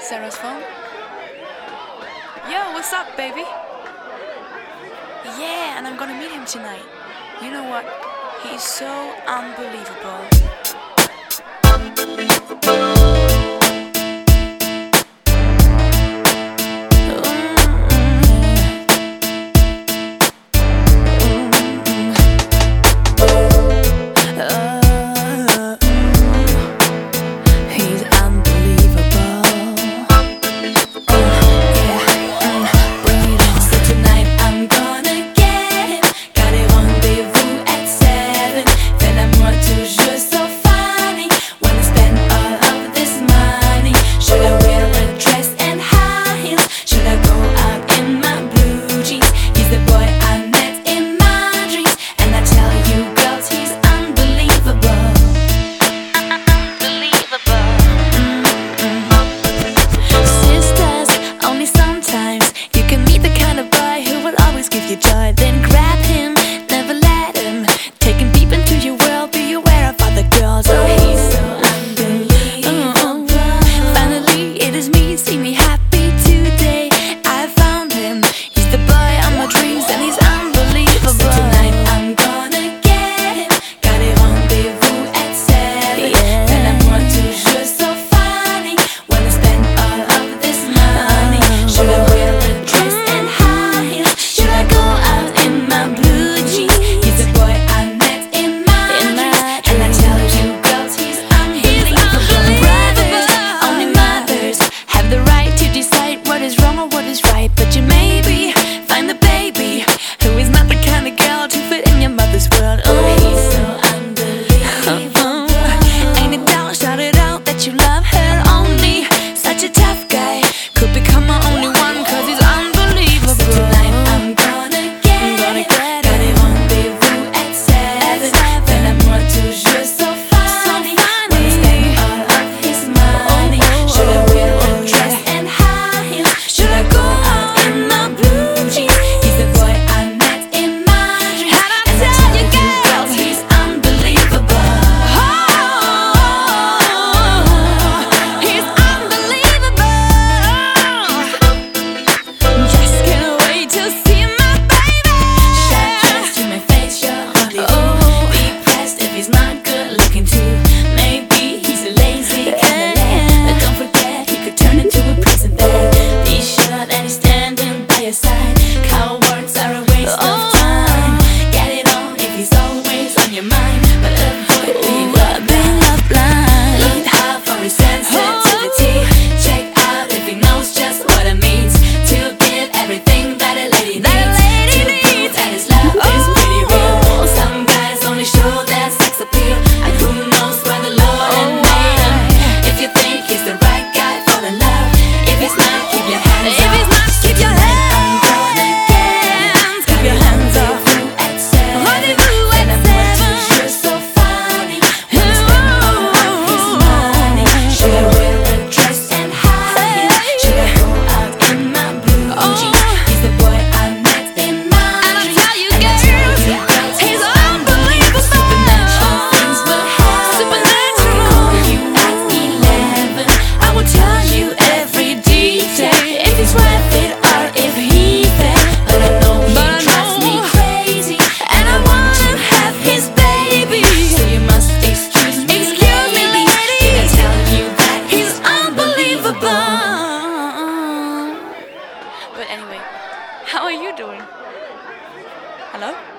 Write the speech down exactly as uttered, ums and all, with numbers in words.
Sarah's phone. Yo, what's up, baby? Yeah, and I'm gonna meet him tonight. You know what? He's so unbelievable. Your joy, then grab him, never let him take him deep into your world. Be aware of other girls. Oh, he's so unbelievable. Uh-uh. Finally, it is me. See me happy today. I found him. He's the boy of my dreams, and he's unbelievable. So tonight I'm gonna get him. Got a rendezvous at seven. Yeah. Then I'm more toujours so funny. Wanna spend all of this money. Should I wear a dress and high heels? Should I go out in my blue jeans? He's the boy I met in my dreams, and I tell you girls, he's unbelievable. Brothers, only mothers have the right to decide what is wrong or what is right. But you maybe find the baby who is not the kind of girl to fit in your mother's world. Oh, he's so unbelievable. Ain't it doubt, shout it out that you love her only. Such a tough guy could become my only one, cause he's unbelievable. So tonight I'm gonna get him. Got a rendezvous at seven. Then I'm more toujours so funny. Wanna spend all of his money. Should I wear a dress and high heels? Should I go out in my blue jeans? He's the boy I met in my dreams, and I tell you girls, he's unbelievable. He's unbelievable. Just can't wait to see my baby. Shot dress to my face, your Hollywood. Depressed if he's not good looking too. Maybe he's a lazy kind of lad, but don't forget he could turn into a prison bed. Be sure that he's standing by your side. Cowards are a waste of time. Get it on if he's always on your mind, but avoid being love blind. Look out for his sensitivity. Check out if he knows just what it means to give everything that a lady needs. To prove that his love is pretty real. Some guys only show their sex appeal, and who knows where the Lord had made him. If you think he's the right guy, fall in love. If he's not, keep your hands up. If he's not, keep your hands up. Keep your hands up. At seven. Rendezvous at seven. You're so funny. Wanna spend all of his money. Should I wear a dress and high heels? Should I go out in my blue jeans? He's the boy I met in my dreams, and I tell you girls, he's unbelievable. Supernatural things will happen. I can call you at eleven. I will tell you every detail, if he's worth it or if he failed. But I know he drives me crazy, and I want to have his baby. So you must excuse me, excuse me, lady. Did I tell you that he's unbelievable? But anyway, how are you doing? Hello?